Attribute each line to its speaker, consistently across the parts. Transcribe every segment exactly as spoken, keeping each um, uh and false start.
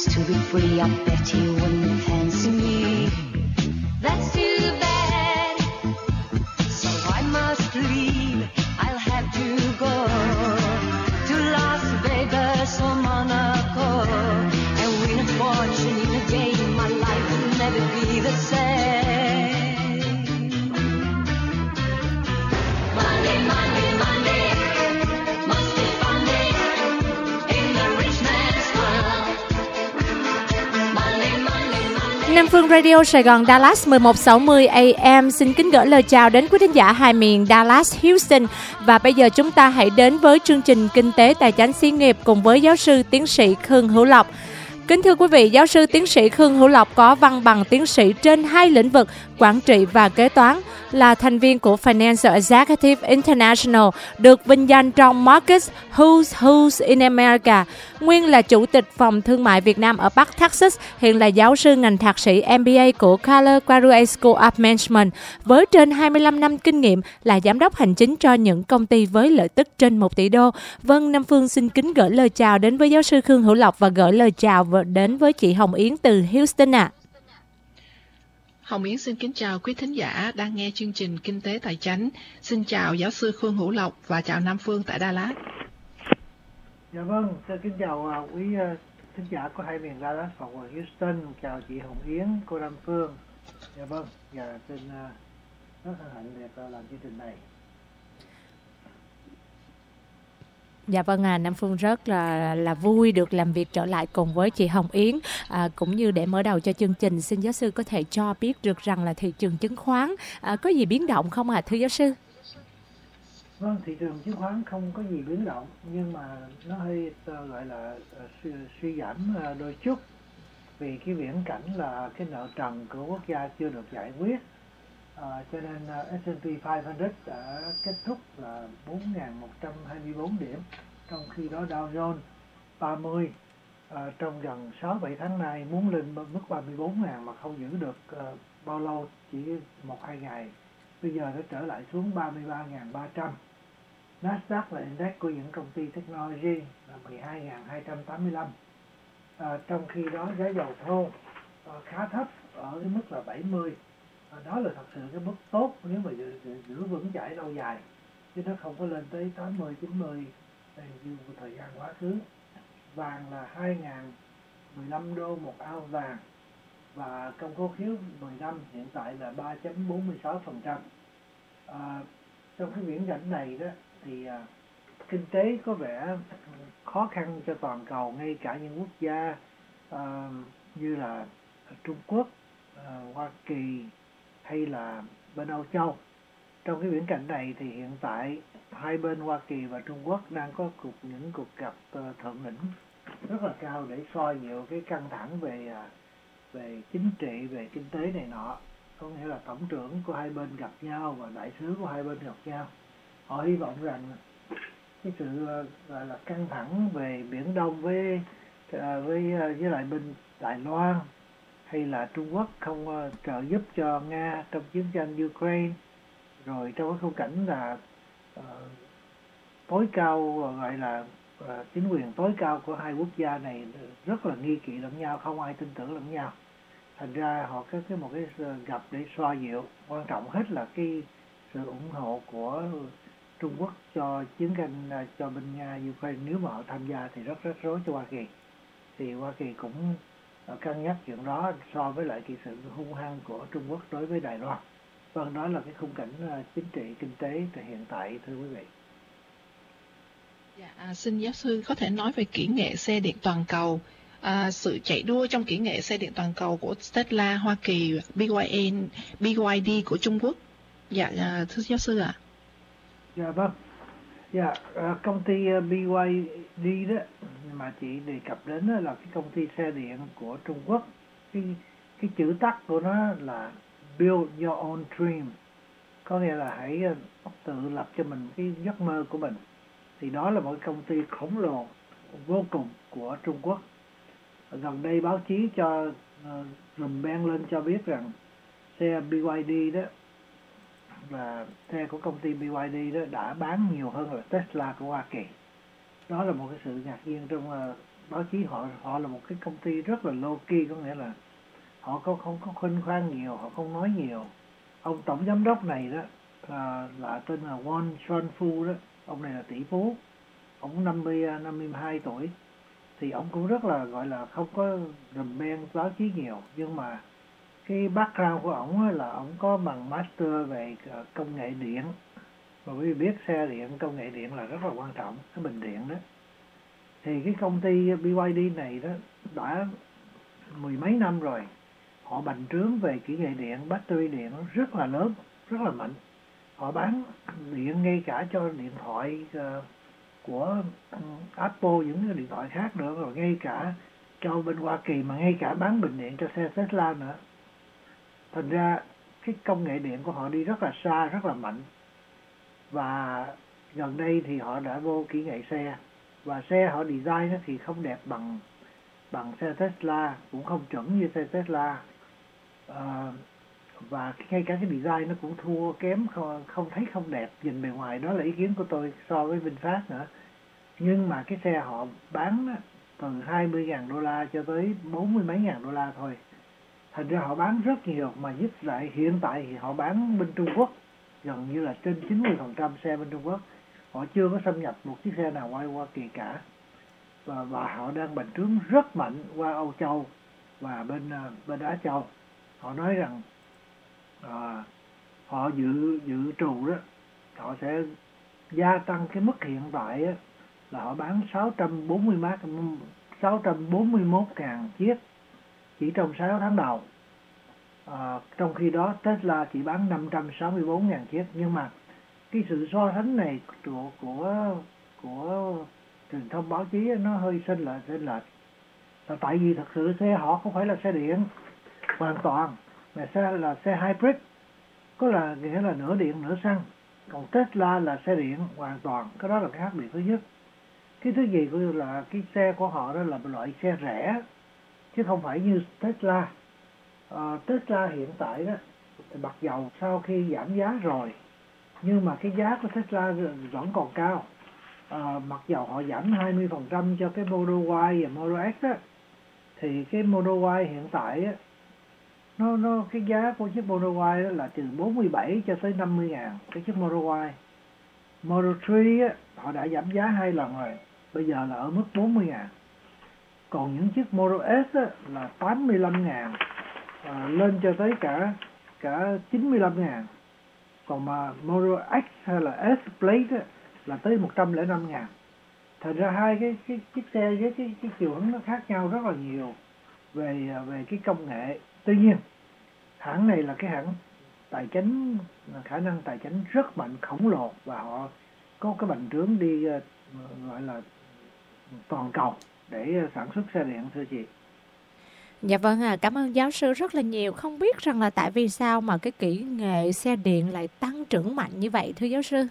Speaker 1: just to be free. I bet he wouldn't fancy me. That's too bad. So I must leave. I'll have to go to Las Vegas or Monaco and win a fortune in a game. My life will never be the same. Monday, Monday, Monday, must be Monday in the rich man's world. Monday, Monday, Monday.
Speaker 2: Nam Phương Radio Sài Gòn Dallas mười một sáu mươi A M xin kính gửi lời chào đến quý thính giả hai miền Dallas, Houston. Và bây giờ chúng ta hãy đến với chương trình Kinh tế Tài chánh xí nghiệp cùng với giáo sư tiến sĩ Khương Hữu Lộc. Kính thưa quý vị, giáo sư tiến sĩ Khương Hữu Lộc có văn bằng tiến sĩ trên hai lĩnh vực quản trị và kế toán, là thành viên của Financial Executive International, được vinh danh trong Markets Who's Who's in America, nguyên là chủ tịch phòng thương mại Việt Nam ở Bắc Texas, hiện là giáo sư ngành thạc sĩ M B A của Keller Graduate School of Management, với trên hai mươi lăm năm kinh nghiệm là giám đốc hành chính cho những công ty với lợi tức trên một tỷ đô. Vâng, Nam Phương xin kính gửi lời chào đến với giáo sư Khương Hữu Lộc và gửi lời chào đến với chị Hồng Yến từ Houston ạ. À.
Speaker 3: Hồng Yến xin kính chào quý thính giả đang nghe chương trình Kinh tế Tài chánh. Xin chào giáo sư Khương Hữu Lộc và chào Nam Phương tại Dallas.
Speaker 4: Dạ vâng, xin kính chào quý uh, thính giả của hai miền Dallas và Houston. Chào chị Hồng Yến, cô Nam Phương. Dạ vâng, và xin uh, rất hân hạnh được uh, làm chương trình này.
Speaker 2: Dạ vâng, à, Nam Phương rất là là vui được làm việc trở lại cùng với chị Hồng Yến, à, cũng như để mở đầu cho chương trình, xin giáo sư có thể cho biết được rằng là thị trường chứng khoán à, có gì biến động không ạ, à, thưa giáo sư?
Speaker 4: Vâng, thị trường chứng khoán không có gì biến động, nhưng mà nó hơi uh, gọi là uh, suy, suy giảm uh, đôi chút, vì cái viễn cảnh là cái nợ trần của quốc gia chưa được giải quyết. À, cho nên uh, S and P năm trăm đã kết thúc là bốn nghìn một trăm hai mươi bốn điểm, trong khi đó Dow Jones ba mươi uh, trong gần sáu bảy tháng nay muốn lên mức ba mươi bốn nghìn mà không giữ được uh, bao lâu, chỉ một hai ngày, bây giờ nó trở lại xuống ba mươi ba nghìn ba trăm. Nasdaq là index của những công ty technology là mười hai nghìn hai trăm tám mươi lăm. À, trong khi đó giá dầu thô uh, khá thấp ở cái mức là bảy mươi. Đó là thật sự cái mức tốt nếu mà giữ, giữ vững chãi lâu dài, chứ nó không có lên tới tám mươi, chín mươi như thời gian quá khứ. Vàng là hai nghìn mười lăm đô một ounce vàng, và công cố khiếu mười năm hiện tại là ba phẩy bốn mươi sáu phần trăm. À, trong cái viễn cảnh này đó thì à, kinh tế có vẻ khó khăn cho toàn cầu, ngay cả những quốc gia à, như là Trung Quốc, à, Hoa Kỳ hay là bên Âu Châu. Trong cái viễn cảnh này thì hiện tại hai bên Hoa Kỳ và Trung Quốc đang có cuộc những cuộc gặp uh, thượng đỉnh rất là cao để xoa dịu cái căng thẳng về uh, về chính trị, về kinh tế này nọ. Có nghĩa là tổng trưởng của hai bên gặp nhau và đại sứ của hai bên gặp nhau. Họ hy vọng rằng cái sự uh, gọi là căng thẳng về Biển Đông với uh, với uh, với lại bên Đài Loan hay là Trung Quốc không uh, trợ giúp cho Nga trong chiến tranh Ukraine, rồi trong cái khung cảnh là uh, tối cao, gọi là uh, chính quyền tối cao của hai quốc gia này rất là nghi kỵ lẫn nhau, không ai tin tưởng lẫn nhau. Thành ra họ có cái một cái gặp để xoa dịu. Quan trọng hết là cái sự ủng hộ của Trung Quốc cho chiến tranh, cho bên Nga Ukraine. Nếu mà họ tham gia thì rất rắc rối cho Hoa Kỳ. Thì Hoa Kỳ cũng cân nhắc chuyện đó so với lại cái sự hung hăng của Trung Quốc đối với Đài Loan. Vâng, đó là cái khung cảnh chính trị, kinh tế hiện tại, thưa quý vị.
Speaker 3: Dạ, à, xin giáo sư có thể nói về kỹ nghệ xe điện toàn cầu, à, sự chạy đua trong kỹ nghệ xe điện toàn cầu của Tesla Hoa Kỳ, B Y D, B Y D của Trung Quốc. Dạ, à, thưa giáo sư ạ. À.
Speaker 4: Dạ vâng. Dạ, công ty B Y D đó mà chị đề cập đến là cái công ty xe điện của Trung Quốc. Cái cái chữ tắt của nó là Build Your Own Dream, có nghĩa là hãy tự lập cho mình cái giấc mơ của mình. Thì đó là một công ty khổng lồ vô cùng của Trung Quốc. Gần đây báo chí cho uh, rùm beng lên cho biết rằng xe B Y D đó và xe của công ty B Y D đó đã bán nhiều hơn là Tesla của Hoa Kỳ. Đó là một cái sự ngạc nhiên trong uh, báo chí họ họ là một cái công ty rất là low key, có nghĩa là họ không không có khuynh khoan nhiều, họ không nói nhiều. Ông tổng giám đốc này đó à, là tên là Won Son Fu đó, ông này là tỷ phú, ông năm mươi năm mươi hai tuổi, thì ông cũng rất là gọi là không có rùm beng báo chí nhiều, nhưng mà cái background của ông là ông có bằng master về công nghệ điện, mà quý vị biết xe điện, công nghệ điện là rất là quan trọng, cái bình điện đó. Thì cái công ty bê i đê này đó đã mười mấy năm rồi, họ bành trướng về kỹ nghệ điện, battery điện rất là lớn, rất là mạnh. Họ bán điện ngay cả cho điện thoại uh, của Apple, những cái điện thoại khác nữa, rồi ngay cả cho bên Hoa Kỳ, mà ngay cả bán bình điện cho xe Tesla nữa. Thành ra cái công nghệ điện của họ đi rất là xa, rất là mạnh. Và gần đây thì họ đã vô kỹ nghệ xe, và xe họ design thì không đẹp bằng bằng xe Tesla, cũng không chuẩn như xe Tesla, à, và ngay cả cái design nó cũng thua kém, không, không thấy không đẹp nhìn bề ngoài. Đó là ý kiến của tôi so với VinFast nữa. Nhưng mà cái xe họ bán từ hai mươi ngàn đô la cho tới bốn mươi mấy ngàn đô la thôi. Thành ra họ bán rất nhiều, mà giúp lại hiện tại thì họ bán bên Trung Quốc gần như là trên chín mươi phần trăm xe bên Trung Quốc. Họ chưa có xâm nhập một chiếc xe nào qua Hoa Kỳ cả. Và, và họ đang bành trướng rất mạnh qua Âu Châu và bên bên Á Châu. Họ nói rằng à, họ dự dự trù đó, họ sẽ gia tăng cái mức hiện tại á, là họ bán sáu trăm bốn mươi mát sáu trăm bốn mươi mốt ngàn chiếc chỉ trong sáu tháng đầu. À, trong khi đó Tesla chỉ bán năm trăm sáu mươi bốn ngàn chiếc. Nhưng mà cái sự so sánh này của của của truyền thông báo chí nó hơi xinh lệch xinh lệch là tại vì thật sự xe họ không phải là xe điện hoàn toàn, mà xe là xe hybrid, có là nghĩa là nửa điện nửa xăng. Còn Tesla là xe điện hoàn toàn, cái đó là cái khác biệt thứ nhất. Cái thứ gì cũng là cái xe của họ đó là một loại xe rẻ, chứ không phải như Tesla. À, Tesla hiện tại đó thì mặc dầu sau khi giảm giá rồi, nhưng mà cái giá của Tesla vẫn còn cao. À, mặc dầu họ giảm hai mươi phần trăm cho cái Model Y và Model X á, thì cái Model Y hiện tại á, nó nó cái giá của chiếc Model Y đó là từ bốn mươi bảy cho tới năm mươi ngàn cái chiếc Model Y. Model ba á, họ đã giảm giá hai lần rồi, bây giờ là ở mức bốn mươi ngàn. Còn những chiếc Model S á, là tám mươi lăm ngàn, à, lên cho tới cả cả chín mươi lăm ngàn. Còn mà Model X hay là S Plate á, là tới một trăm lẻ năm ngàn. Thành ra hai cái, cái chiếc xe với cái, cái chiều hướng nó khác nhau rất là nhiều về về cái công nghệ. Tuy nhiên hãng này là cái hãng tài chính, khả năng tài chính rất mạnh, khổng lồ, và họ có cái bành trướng đi uh, gọi là toàn cầu để sản xuất xe điện, thưa chị.
Speaker 2: Dạ vâng à, cảm ơn giáo sư rất là nhiều. Không biết rằng là tại vì sao mà cái kỹ nghệ xe điện lại tăng trưởng mạnh như vậy thưa giáo sư?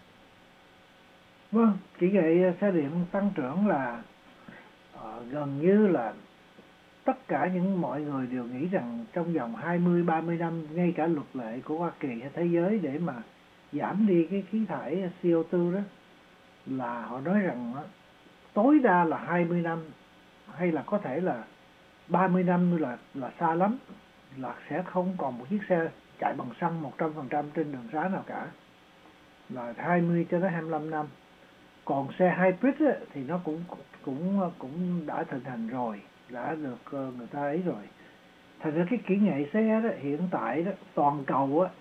Speaker 4: Vâng, kỹ nghệ xe điện tăng trưởng là uh, gần như là tất cả những mọi người đều nghĩ rằng trong vòng hai mươi ba mươi năm, ngay cả luật lệ của Hoa Kỳ hay thế giới để mà giảm đi cái khí thải C O hai đó, là họ nói rằng đó, tối đa là hai mươi năm hay là có thể là ba mươi năm là là xa lắm, là sẽ không còn một chiếc xe chạy bằng xăng một trăm phần trăm trên đường xá nào cả, là hai mươi cho tới hai mươi lăm năm. Còn xe hybrid á, thì nó cũng cũng cũng đã hình thành rồi, đã được người ta ấy rồi. Thành ra cái kỹ nghệ xe đó hiện tại đó toàn cầu á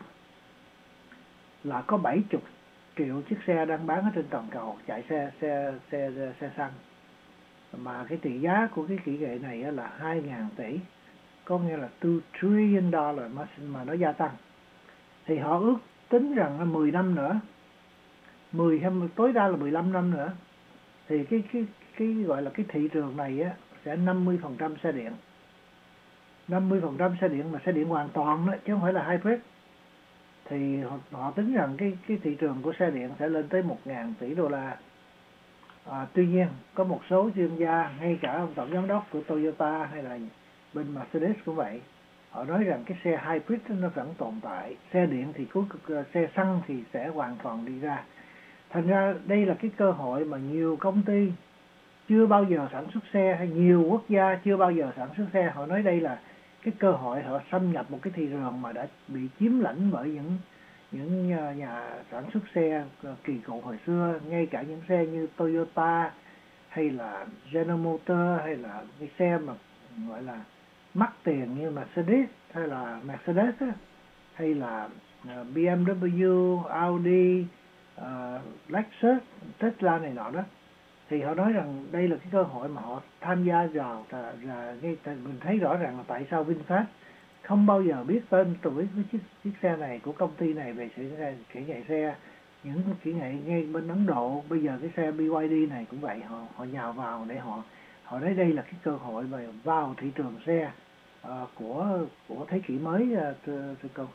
Speaker 4: là có bảy mươi triệu chiếc xe đang bán ở trên toàn cầu chạy xe xe xe xe, xe xăng, mà cái tỷ giá của cái kỹ nghệ này á là hai ngàn tỷ, có nghĩa là two trillion dollar mà mà nó gia tăng. Thì họ ước tính rằng là mười năm nữa, mười hay tối đa là mười lăm năm nữa, thì cái cái cái gọi là cái thị trường này á sẽ năm mươi phần trăm xe điện. năm mươi phần trăm xe điện mà xe điện hoàn toàn đó, chứ không phải là hybrid. Thì họ, họ tính rằng cái cái thị trường của xe điện sẽ lên tới một ngàn tỷ đô la. À, tuy nhiên có một số chuyên gia, ngay cả ông tổng giám đốc của Toyota hay là bên Mercedes cũng vậy, họ nói rằng cái xe hybrid nó vẫn tồn tại, xe điện thì cuối cùng xe xăng thì sẽ hoàn toàn đi ra. Thành ra đây là cái cơ hội mà nhiều công ty chưa bao giờ sản xuất xe, hay nhiều quốc gia chưa bao giờ sản xuất xe. Họ nói đây là cái cơ hội họ xâm nhập một cái thị trường mà đã bị chiếm lĩnh bởi những những nhà sản xuất xe kỳ cựu hồi xưa. Ngay cả những xe như Toyota hay là General Motors, hay là cái xe mà gọi là mắc tiền như Mercedes hay là Mercedes á, hay là bê em vê, Audi, uh, Lexus, Tesla này nọ đó, thì họ nói rằng đây là cái cơ hội mà họ tham gia vào. Và, và ngay mình thấy rõ ràng là tại sao VinFast không bao giờ biết tên tuổi cái chiếc, chiếc xe này của công ty này về sự kỹ nghệ xe. Những kỹ nghệ ngay bên Ấn Độ bây giờ cái xe bê y đê này cũng vậy, họ họ nhào vào để họ họ nói đây là cái cơ hội mà vào thị trường xe uh, của của thế kỷ mới. uh, thưa, thưa cô.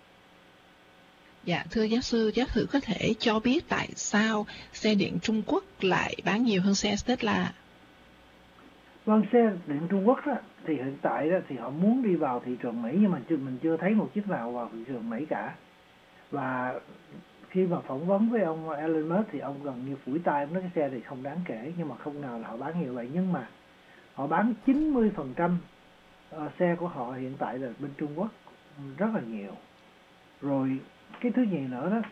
Speaker 3: Dạ, thưa giáo sư, giáo sư có thể cho biết tại sao xe điện Trung Quốc lại bán nhiều hơn xe Tesla?
Speaker 4: Vâng, xe điện Trung Quốc đó, thì hiện tại đó, thì họ muốn đi vào thị trường Mỹ, nhưng mà chưa, mình chưa thấy một chiếc nào vào thị trường Mỹ cả. Và khi mà phỏng vấn với ông Elon Musk thì ông gần như phủi tay, ông nói cái xe thì không đáng kể, nhưng mà không nào là họ bán nhiều vậy. Nhưng mà họ bán chín mươi phần trăm xe của họ hiện tại là bên Trung Quốc, rất là nhiều. Rồi cái thứ gì nữa đó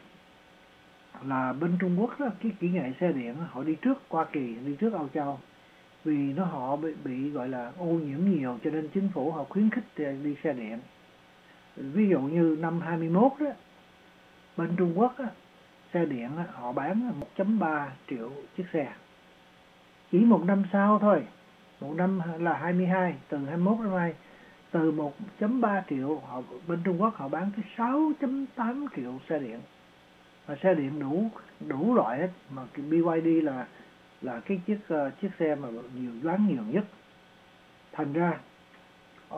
Speaker 4: là bên Trung Quốc đó, cái kỹ nghệ xe điện họ đi trước Hoa Kỳ, đi trước Âu Châu, vì nó họ bị, bị gọi là ô nhiễm nhiều, cho nên chính phủ họ khuyến khích đi xe điện. Ví dụ như năm hai mươi mốt đó, bên Trung Quốc đó, xe điện đó, họ bán một phẩy ba triệu chiếc xe. Chỉ một năm sau thôi, một năm là hai mươi hai, từ hai mươi mốt năm nay, từ một phẩy ba triệu họ bên Trung Quốc họ bán tới sáu phẩy tám triệu xe điện. Và xe điện đủ đủ loại hết, mà cái bê y đê là là cái chiếc uh, chiếc xe mà nhiều bán nhiều nhất. Thành ra uh,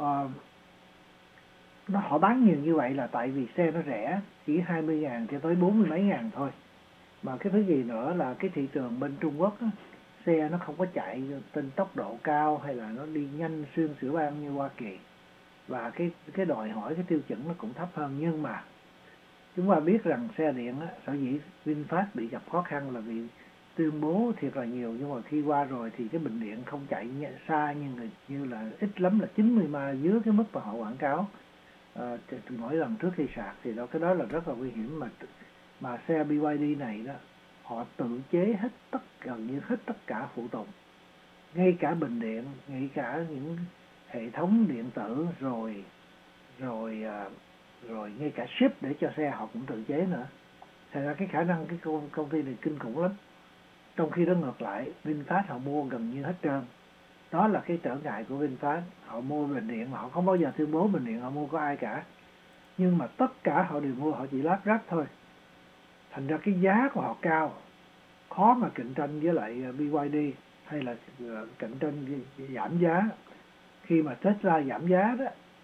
Speaker 4: nó họ bán nhiều như vậy là tại vì xe nó rẻ, chỉ hai mươi ngàn cho tới bốn mươi mấy ngàn thôi. Mà cái thứ gì nữa là cái thị trường bên Trung Quốc á, xe nó không có chạy trên tốc độ cao hay là nó đi nhanh xuyên xỉu bang như Hoa Kỳ. Và cái cái đòi hỏi, cái tiêu chuẩn nó cũng thấp hơn. Nhưng mà chúng ta biết rằng xe điện á, sở dĩ VinFast bị gặp khó khăn là vì tuyên bố thiệt là nhiều, nhưng mà khi qua rồi thì cái bình điện không chạy xa như như là ít lắm là chín mươi ma dưới cái mức mà họ quảng cáo à, mỗi lần trước khi sạc. Thì đó, cái đó là rất là nguy hiểm. Mà mà xe bê y đê này đó, họ tự chế hết tất gần như hết tất cả phụ tùng, ngay cả bình điện, ngay cả những hệ thống điện tử, rồi rồi rồi ngay cả ship để cho xe họ cũng tự chế nữa. Thành ra cái khả năng cái công, công ty này kinh khủng lắm. Trong khi đó ngược lại, VinFast họ mua gần như hết trơn. Đó là cái trở ngại của VinFast. Họ mua bình điện mà họ không bao giờ tuyên bố bình điện họ mua có ai cả. Nhưng mà tất cả họ đều mua, họ chỉ lát ráp thôi. Thành ra cái giá của họ cao, khó mà cạnh tranh với lại bê y đê hay là cạnh tranh giảm giá. Khi mà Tesla giảm giá đó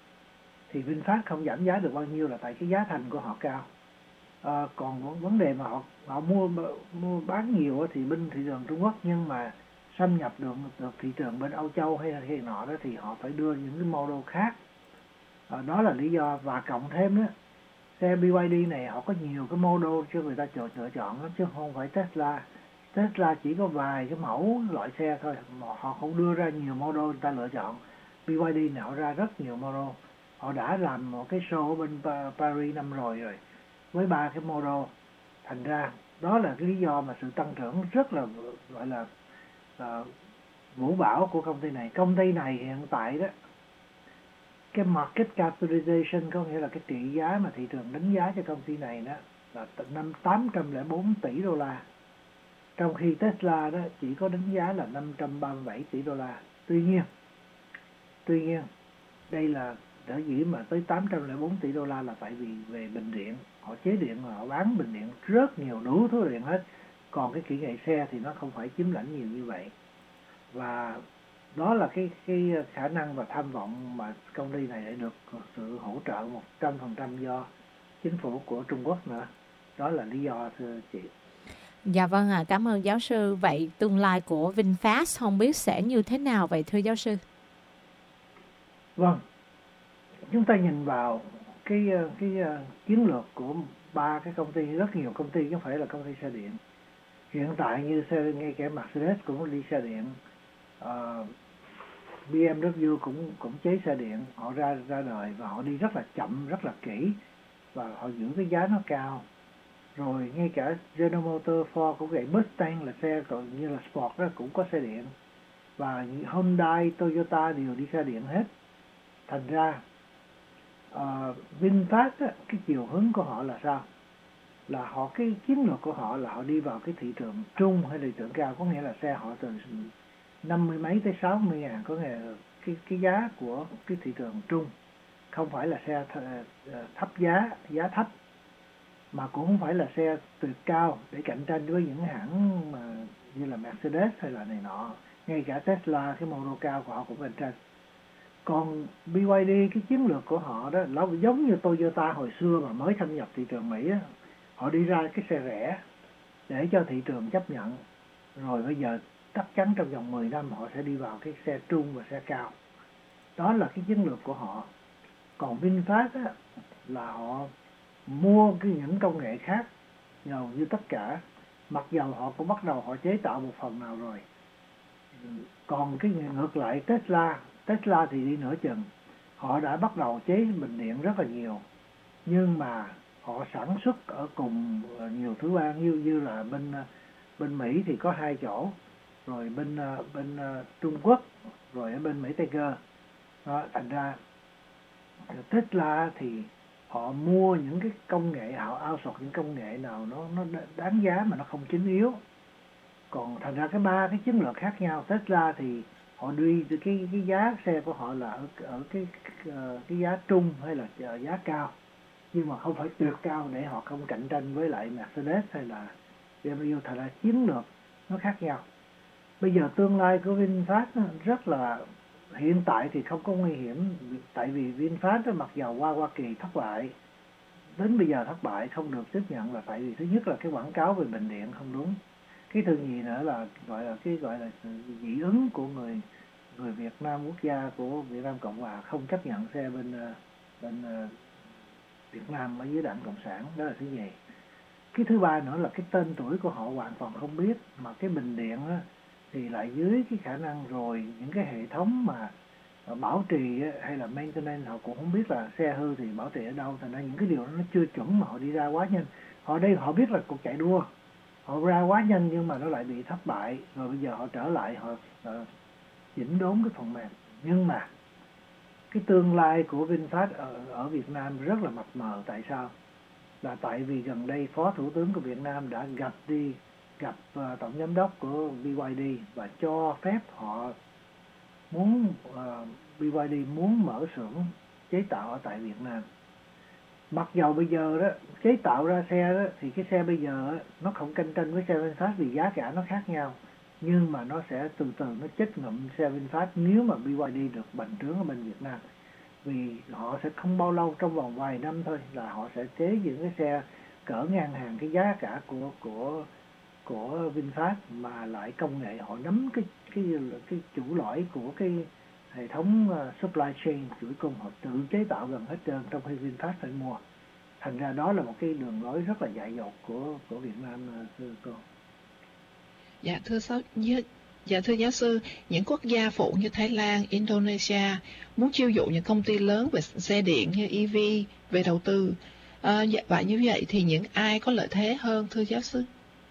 Speaker 4: thì VinFast không giảm giá được bao nhiêu là tại cái giá thành của họ cao. À, còn vấn đề mà họ họ mua mua bán nhiều thì bên thị trường Trung Quốc, nhưng mà xâm nhập được, được thị trường bên Âu Châu hay là cái nọ đó thì họ phải đưa những cái model khác. À, đó là lý do. Và cộng thêm đó, xe bê y đê này họ có nhiều cái model cho người ta chọn lựa chọn lắm, chứ không phải Tesla. Tesla chỉ có vài cái mẫu loại xe thôi, mà họ không đưa ra nhiều model người ta lựa chọn. bê y đê nào ra rất nhiều model. Họ đã làm một cái show ở bên Paris năm rồi rồi với ba cái model. Thành ra đó là cái lý do mà sự tăng trưởng rất là gọi là uh, vũ bão của công ty này. Công ty này hiện tại đó, cái market capitalization có nghĩa là cái trị giá mà thị trường đánh giá cho công ty này đó là năm tám trăm lẻ bốn tỷ đô la, trong khi Tesla đó chỉ có đánh giá là năm trăm ba mươi bảy tỷ đô la. Tuy nhiên tuy nhiên đây là sở dĩ mà tới tám trăm lẻ bốn tỷ đô la là tại vì về bình điện, họ chế điện mà họ bán bình điện rất nhiều, đủ thứ điện hết. Còn cái kỹ nghệ xe thì nó không phải chiếm lãnh nhiều như vậy. Và đó là cái cái khả năng và tham vọng mà công ty này đã được sự hỗ trợ một trăm phần trăm do chính phủ của Trung Quốc nữa. Đó là lý do, thưa chị.
Speaker 2: Dạ vâng ạ, à, cảm ơn giáo sư. Vậy tương lai của VinFast không biết sẽ như thế nào vậy thưa giáo sư?
Speaker 4: Vâng, chúng ta nhìn vào cái cái chiến lược của ba cái công ty, rất nhiều công ty chứ không phải là công ty xe điện. Hiện tại như xe ngay cả Mercedes cũng đi xe điện, uh, bê em vê cũng cũng chế xe điện, họ ra ra đời và họ đi rất là chậm, rất là kỹ và họ giữ cái giá nó cao. Rồi ngay cả General Motors, Ford cũng vậy, Mustang là xe còn như là Sport đó cũng có xe điện, và Hyundai, Toyota đều đi xe điện hết. Thành ra uh, VinFast á, cái chiều hướng của họ là sao? Là họ cái chiến lược của họ là họ đi vào cái thị trường trung hay thị trường cao, có nghĩa là xe họ từ năm mươi mấy tới sáu mươi ngàn, có nghĩa là cái cái giá của cái thị trường trung, không phải là xe thấp giá, giá thấp, mà cũng không phải là xe tuyệt cao để cạnh tranh với những hãng mà như là Mercedes hay là này nọ. Ngay cả Tesla, cái model cao của họ cũng cạnh tranh. Còn bê y đê, cái chiến lược của họ đó nó giống như Toyota hồi xưa mà mới thâm nhập thị trường Mỹ á. Họ đi ra cái xe rẻ để cho thị trường chấp nhận, rồi bây giờ chắc chắn trong vòng mười năm họ sẽ đi vào cái xe trung và xe cao. Đó là cái chiến lược của họ. Còn VinFast á, là họ mua cái những công nghệ khác hầu như tất cả, mặc dầu họ cũng bắt đầu họ chế tạo một phần nào rồi. Còn cái ngược lại Tesla, Tesla thì đi nửa chừng, họ đã bắt đầu chế bình điện rất là nhiều, nhưng mà họ sản xuất ở cùng nhiều thứ bang, như như là bên bên Mỹ thì có hai chỗ, rồi bên bên Trung Quốc, rồi ở bên Mỹ Tây Cơ. Đó, thành ra Tesla thì họ mua những cái công nghệ, họ outsource những công nghệ nào nó nó đáng giá mà nó không chính yếu. Còn thành ra cái ba cái chiến lược khác nhau. Tesla thì họ đi cái cái giá xe của họ là ở ở cái cái, cái giá trung hay là giá cao, nhưng mà không phải tuyệt cao để họ không cạnh tranh với lại Mercedes hay là bê em vê. Thành ra chiến lược nó khác nhau. Bây giờ tương lai của VinFast rất là, hiện tại thì không có nguy hiểm, tại vì VinFast mặc dầu qua Hoa Kỳ thất bại, đến bây giờ thất bại không được tiếp nhận, là tại vì thứ nhất là cái quảng cáo về bình điện không đúng, cái thứ nhì nữa là gọi là cái gọi là dị ứng của người người Việt Nam, quốc gia của Việt Nam Cộng Hòa không chấp nhận xe bên bên Việt Nam ở dưới Đảng Cộng sản. Đó là thứ nhì. Cái thứ ba nữa là cái tên tuổi của họ hoàn toàn không biết, mà cái bình điện á, thì lại dưới cái khả năng, rồi những cái hệ thống mà bảo trì hay là maintenance họ cũng không biết là xe hư thì bảo trì ở đâu. Thành ra những cái điều đó nó chưa chuẩn mà họ đi ra quá nhanh. Họ đây họ biết là cuộc chạy đua, họ ra quá nhanh nhưng mà nó lại bị thất bại, rồi bây giờ họ trở lại họ uh, chỉnh đốn cái phần mềm. Nhưng mà cái tương lai của VinFast ở, ở Việt Nam rất là mập mờ. Tại sao? Là tại vì gần đây Phó Thủ tướng của Việt Nam đã gặp đi gặp uh, Tổng Giám đốc của bê y đê và cho phép họ muốn uh, bê y đê muốn mở xưởng chế tạo ở tại Việt Nam. Mặc dầu bây giờ đó chế tạo ra xe đó thì cái xe bây giờ đó, nó không cạnh tranh với xe VinFast vì giá cả nó khác nhau, nhưng mà nó sẽ từ từ nó chết ngụm xe VinFast nếu mà bê y đê được bành trướng ở bên Việt Nam. Vì họ sẽ không bao lâu, trong vòng vài năm thôi là họ sẽ chế những cái xe cỡ ngang hàng cái giá cả của của của VinFast, mà lại công nghệ họ nắm cái cái cái chủ lõi của cái hệ thống uh, supply chain, chuỗi cung họ tự chế tạo gần hết trơn, trong khi VinFast phải mua. Thành ra đó là một cái đường lối rất là dại dột của của Việt Nam, uh, thưa cô.
Speaker 3: Dạ thưa sáu Dạ thưa giáo sư, những quốc gia phụ như Thái Lan, Indonesia muốn chiêu dụ những công ty lớn về xe điện như e vê về đầu tư. À, và như vậy thì những ai có lợi thế hơn thưa giáo sư?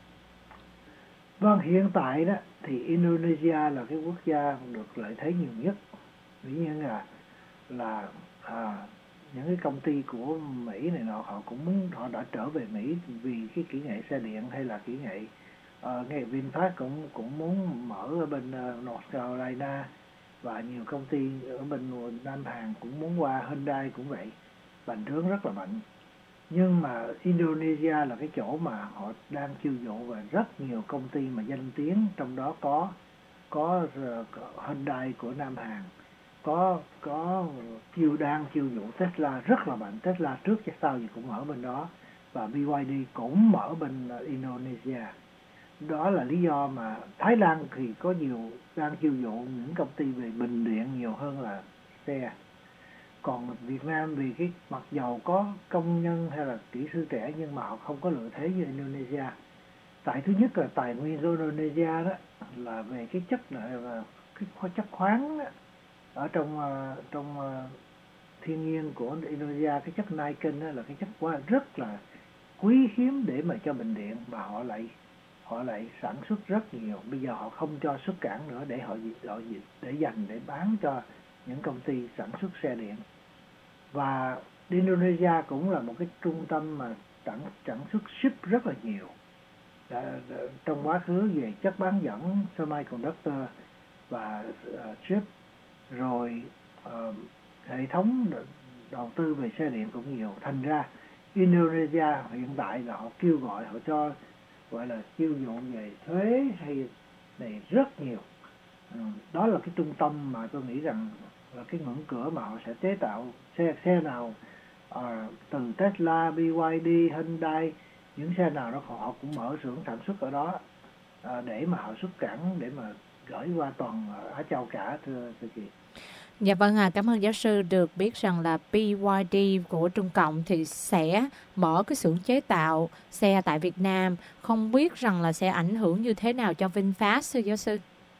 Speaker 4: Vâng, hiện tại đó thì Indonesia là cái quốc gia được lợi thế nhiều nhất. Ví dụ như là là à, những cái công ty của Mỹ này nọ họ cũng muốn, họ đã trở về Mỹ vì cái kỹ nghệ xe điện hay là kỹ nghệ uh, ngay VinFast cũng cũng muốn mở ở bên uh, North Carolina, và nhiều công ty ở bên Nam Hàn cũng muốn qua, Hyundai cũng vậy, bành trướng rất là mạnh. Nhưng mà Indonesia là cái chỗ mà họ đang chiêu dụ và rất nhiều công ty mà danh tiếng, trong đó có có Hyundai của Nam Hàn, có có chiêu đang chiêu dụ Tesla rất là mạnh. Tesla trước chứ sau gì cũng ở bên đó, và bê y đê cũng mở bên Indonesia. Đó là lý do mà Thái Lan thì có nhiều đang chiêu dụ những công ty về bình điện nhiều hơn là xe. Còn Việt Nam vì cái mặc dầu có công nhân hay là kỹ sư trẻ nhưng mà họ không có lợi thế như Indonesia. Tại thứ nhất là tài nguyên của Indonesia đó là về cái chất là cái cái kho- chất khoáng á, ở trong ờ, trong ờ, thiên nhiên của Indonesia. Cái chất niken á là cái chất khoáng rất là quý hiếm để mà cho bệnh điện, mà họ lại họ lại sản xuất rất nhiều. Bây giờ họ không cho xuất cảng nữa để họ, họ để dành để bán cho những công ty sản xuất xe điện. Và Indonesia cũng là một cái trung tâm mà sản sản xuất chip rất là nhiều. Đã, đã, trong quá khứ về chất bán dẫn semiconductor và uh, chip, rồi uh, hệ thống đầu tư về xe điện cũng nhiều. Thành ra Indonesia hiện tại là họ kêu gọi, họ cho gọi là chiêu dụ về thuế hay này rất nhiều. Ừ, đó là cái trung tâm mà tôi nghĩ rằng là cái ngưỡng cửa mà họ sẽ chế tạo xe xe nào uh, từ Tesla, bê i đê, Hyundai, những xe nào đó họ cũng mở xưởng sản xuất ở đó uh, để mà họ xuất cảng, để mà gửi qua toàn Á Châu cả, thưa thưa chị.
Speaker 2: Dạ vâng à, cảm ơn giáo sư. Được biết rằng là bê i đê của Trung Cộng thì sẽ mở cái xưởng chế tạo xe tại Việt Nam. Không biết rằng là sẽ ảnh hưởng như thế nào cho VinFast, thưa giáo sư?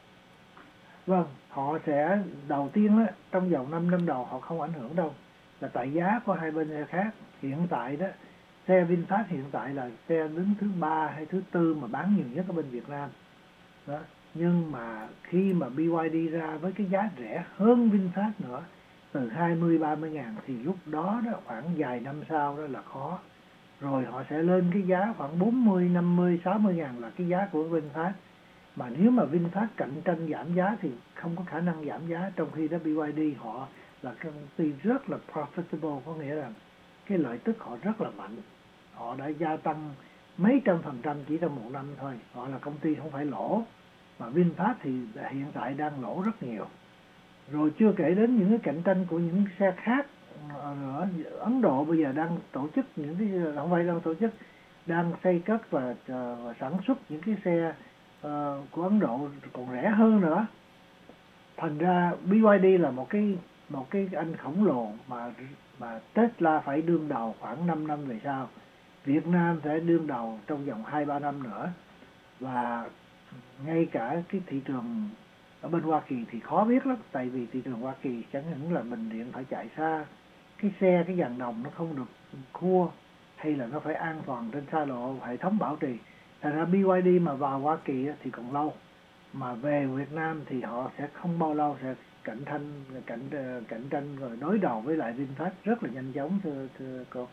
Speaker 4: Vâng, họ sẽ đầu tiên á, trong vòng năm năm đầu họ không ảnh hưởng đâu, là tại giá của hai bên xe khác. Hiện tại đó, xe VinFast hiện tại là xe đứng thứ ba hay thứ tư mà bán nhiều nhất ở bên Việt Nam đó. Nhưng mà khi mà bê i đê ra với cái giá rẻ hơn VinFast nữa, từ hai mươi ba mươi ngàn, thì lúc đó đó khoảng vài năm sau đó là khó. Rồi họ sẽ lên cái giá khoảng bốn mươi, năm mươi, sáu mươi ngàn là cái giá của VinFast. Mà nếu mà VinFast cạnh tranh giảm giá thì không có khả năng giảm giá, trong khi đó bê i đê họ là công ty rất là profitable, có nghĩa là cái lợi tức họ rất là mạnh. Họ đã gia tăng mấy trăm phần trăm chỉ trong một năm thôi. Họ là công ty không phải lỗ. Mà VinFast thì hiện tại đang lỗ rất nhiều. Rồi chưa kể đến những cái cạnh tranh của những xe khác nữa. Ấn Độ bây giờ đang tổ chức những cái, không phải đang tổ chức, đang xây cất và, và sản xuất những cái xe uh, của Ấn Độ còn rẻ hơn nữa. Thành ra bê i đê là một cái một cái anh khổng lồ mà mà Tesla phải đương đầu khoảng năm năm về sau. Việt Nam sẽ đương đầu trong vòng hai ba năm nữa. Và ngay cả cái thị trường ở bên Hoa Kỳ thì khó biết lắm, tại vì thị trường Hoa Kỳ chẳng những là bình điện phải chạy xa, cái xe, cái dàn đồng nó không được cua, hay là nó phải an toàn trên xa lộ, hệ thống bảo trì. Thành ra bê i đê mà vào Hoa Kỳ thì còn lâu, mà về Việt Nam thì họ sẽ không bao lâu sẽ cạnh tranh cạnh cạnh tranh rồi đối đầu với lại VinFast rất là nhanh chóng, thưa thưa cô.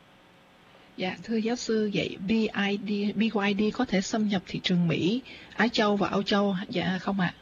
Speaker 3: Dạ, thưa giáo sư, vậy bê i đê, bê i đê có thể xâm nhập thị trường Mỹ, Á Châu và Âu Châu dạ không ạ? À?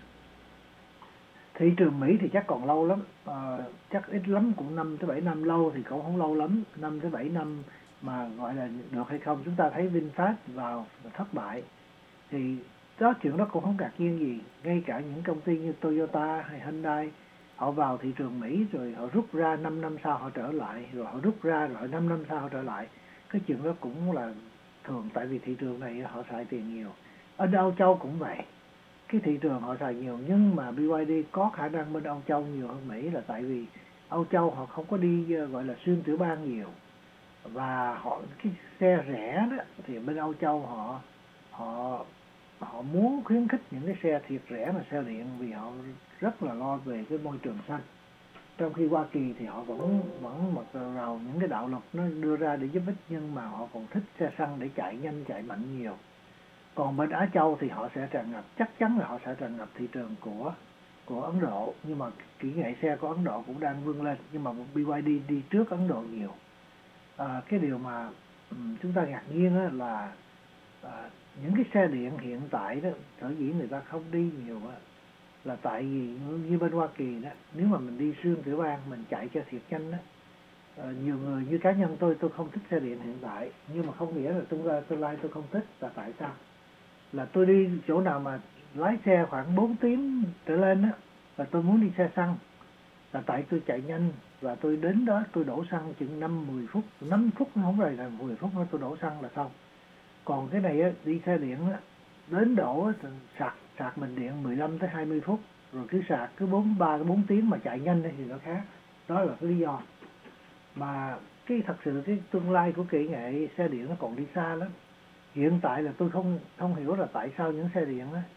Speaker 4: Thị trường Mỹ thì chắc còn lâu lắm, à, chắc ít lắm cũng năm tới bảy năm, lâu thì cũng không lâu lắm, năm tới bảy năm mà gọi là được hay không. Chúng ta thấy VinFast vào và thất bại thì đó, chuyện đó cũng không ngạc nhiên gì. Ngay cả những công ty như Toyota hay Hyundai, họ vào thị trường Mỹ rồi họ rút ra, năm năm sau họ trở lại, rồi họ rút ra rồi năm năm sau họ trở lại. Cái chuyện đó cũng là thường, tại vì thị trường này họ xài tiền nhiều. Ở Âu Châu cũng vậy, cái thị trường họ xài nhiều, nhưng mà bê i đê có khả năng bên Âu Châu nhiều hơn Mỹ là tại vì Âu Châu họ không có đi gọi là xuyên tiểu bang nhiều, và họ cái xe rẻ đó thì bên Âu Châu họ họ họ muốn khuyến khích những cái xe thiệt rẻ mà xe điện, vì họ rất là lo về cái môi trường xanh. Trong khi Hoa Kỳ thì họ vẫn vẫn mặc vào những cái đạo luật nó đưa ra để giúp ích, nhưng mà họ còn thích xe xăng để chạy nhanh, chạy mạnh nhiều. Còn bên Á Châu thì họ sẽ tràn ngập, chắc chắn là họ sẽ tràn ngập thị trường của của Ấn Độ, nhưng mà kỹ nghệ xe của Ấn Độ cũng đang vươn lên, nhưng mà bê i đê đi trước Ấn Độ nhiều. À, cái điều mà um, chúng ta ngạc nhiên là à, những cái xe điện hiện tại đó, sở dĩ người ta không đi nhiều đó, là tại vì như bên Hoa Kỳ đó, nếu mà mình đi xuyên tiểu bang, mình chạy cho thiệt nhanh đó, à, nhiều người như cá nhân tôi, tôi không thích xe điện hiện tại, nhưng mà không nghĩa là tương lai tương lai tôi không thích. Là tại sao? Là tôi đi chỗ nào mà lái xe khoảng bốn tiếng trở lên á, và tôi muốn đi xe xăng, là tại tôi chạy nhanh, và tôi đến đó tôi đổ xăng chừng năm mười phút, năm phút nó không rồi, là mười phút nữa tôi đổ xăng là xong. Còn cái này á, đi xe điện á, đến đổ á, sạc sạc bình điện mười lăm tới hai mươi phút, rồi cứ sạc cứ bốn ba bốn tiếng mà chạy nhanh thì nó khác. Đó là cái lý do. Mà cái thật sự cái tương lai của kỹ nghệ xe điện nó còn đi xa lắm. Hiện tại là tôi không không hiểu là tại sao những xe điện á,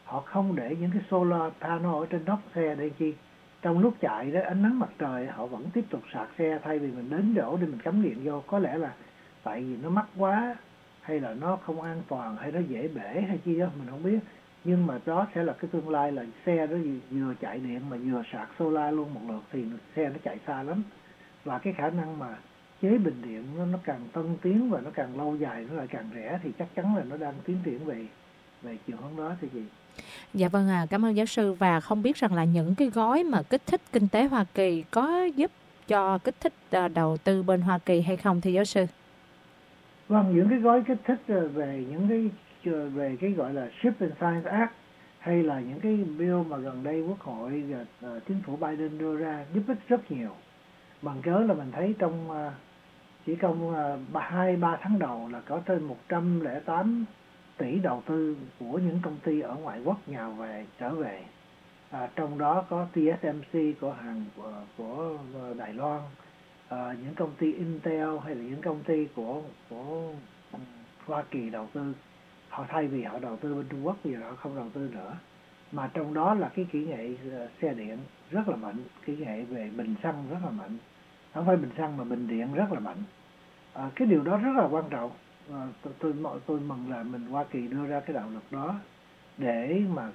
Speaker 4: họ không để những cái solar panel ở trên nóc xe để chi? Trong lúc chạy đó, ánh nắng mặt trời họ vẫn tiếp tục sạc xe, thay vì mình đến chỗ để mình cắm điện vô. Có lẽ là tại vì nó mắc quá, hay là nó không an toàn, hay nó dễ bể hay chi đó mình không biết. Nhưng mà đó sẽ là cái tương lai, là xe đó vừa chạy điện mà vừa sạc solar luôn một lượt thì xe nó chạy xa lắm. Và cái khả năng mà chế bình điện nó, nó càng tân tiến và nó càng lâu dài, nó lại càng rẻ, thì chắc chắn là nó đang tiến triển về về chiều hướng đó thì gì.
Speaker 2: Dạ vâng à, cảm ơn giáo sư. Và không biết rằng là những cái gói mà kích thích kinh tế Hoa Kỳ có giúp cho kích thích uh, đầu tư bên Hoa Kỳ hay không thưa giáo sư?
Speaker 4: Vâng, những cái gói kích thích về những cái về cái gọi là Chip and Science Act, hay là những cái bill mà gần đây Quốc hội và uh, chính phủ Biden đưa ra giúp ích rất nhiều. Bằng cớ là mình thấy trong uh, chỉ trong uh, hai ba tháng đầu là có trên một trăm lẻ tám tỷ đầu tư của những công ty ở ngoại quốc nhào về trở về. À, trong đó có tê ét em xê của Hàn của, của Đài Loan, à, những công ty Intel hay là những công ty của của Hoa Kỳ đầu tư. Họ thay vì họ đầu tư bên Trung Quốc, bây giờ họ không đầu tư nữa. Mà trong đó là cái kỹ nghệ uh, xe điện rất là mạnh, kỹ nghệ về bình xăng rất là mạnh, không phải bình xăng mà bình điện rất là mạnh. À, cái điều đó rất là quan trọng. À, tôi, tôi tôi mừng là mình Hoa Kỳ đưa ra cái đạo luật đó để mà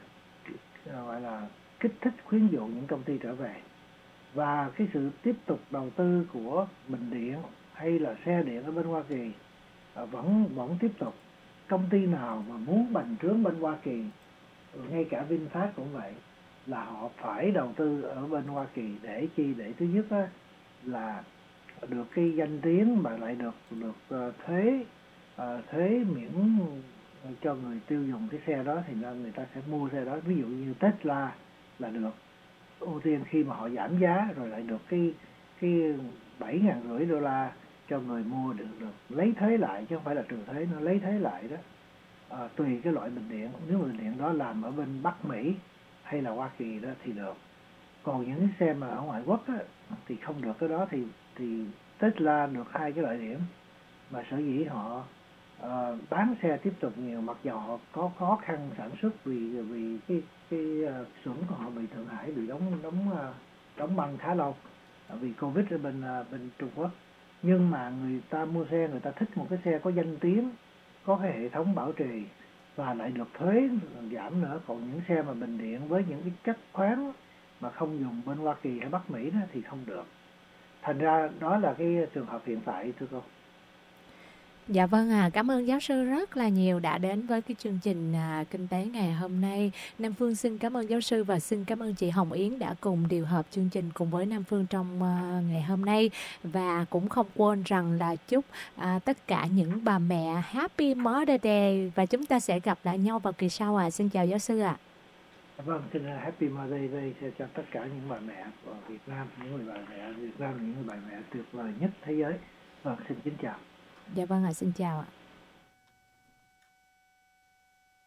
Speaker 4: gọi là kích thích khuyến dụ những công ty trở về. Và cái sự tiếp tục đầu tư của bình điện hay là xe điện ở bên Hoa Kỳ à, vẫn vẫn tiếp tục. Công ty nào mà muốn bành trướng bên Hoa Kỳ, ngay cả VinFast cũng vậy, là họ phải đầu tư ở bên Hoa Kỳ để chi? Để thứ nhất á, là được cái danh tiếng, mà lại được được uh, thuế uh, thuế miễn cho người tiêu dùng cái xe đó, thì nên người ta sẽ mua xe đó. Ví dụ như Tesla là được ưu tiên khi mà họ giảm giá, rồi lại được cái cái bảy ngàn rưỡi đô la cho người mua, được được lấy thuế lại chứ không phải là trừ thuế, nó lấy thuế lại đó. À, tùy cái loại bình điện, nếu bình điện đó làm ở bên Bắc Mỹ hay là Hoa Kỳ đó thì được. Còn những cái xe mà ở ngoại quốc á, thì không được cái đó. Thì thì Tesla được hai cái loại điểm, mà sở dĩ họ uh, bán xe tiếp tục nhiều, mặc dù họ có khó khăn sản xuất vì vì cái cái uh, xưởng của họ bị Thượng Hải bị đóng đóng uh, đóng băng khá lâu uh, vì Covid ở bên uh, bên Trung Quốc. Nhưng mà người ta mua xe, người ta thích một cái xe có danh tiếng, có cái hệ thống bảo trì và lại được thuế giảm nữa. Còn những xe mà bình điện với những cái chất khoáng mà không dùng bên Hoa Kỳ hay Bắc Mỹ đó thì không được. Thành ra đó là cái trường hợp hiện tại thưa cô.
Speaker 2: Dạ vâng à, cảm ơn giáo sư rất là nhiều đã đến với cái chương trình à, kinh tế ngày hôm nay. Nam Phương xin cảm ơn giáo sư và xin cảm ơn chị Hồng Yến đã cùng điều hợp chương trình cùng với Nam Phương trong uh, ngày hôm nay. Và cũng không quên rằng là chúc uh, tất cả những bà mẹ Happy Mother's Day, và chúng ta sẽ gặp lại nhau vào kỳ sau à. Xin chào giáo sư ạ. À.
Speaker 4: Vâng, xin Happy Mother's Day cho tất cả những bà mẹ ở Việt Nam, những người bà mẹ Việt Nam, những người bà mẹ tuyệt vời nhất thế giới. Vâng, xin kính chào.
Speaker 2: Dạ vâng ạ, à, xin chào ạ.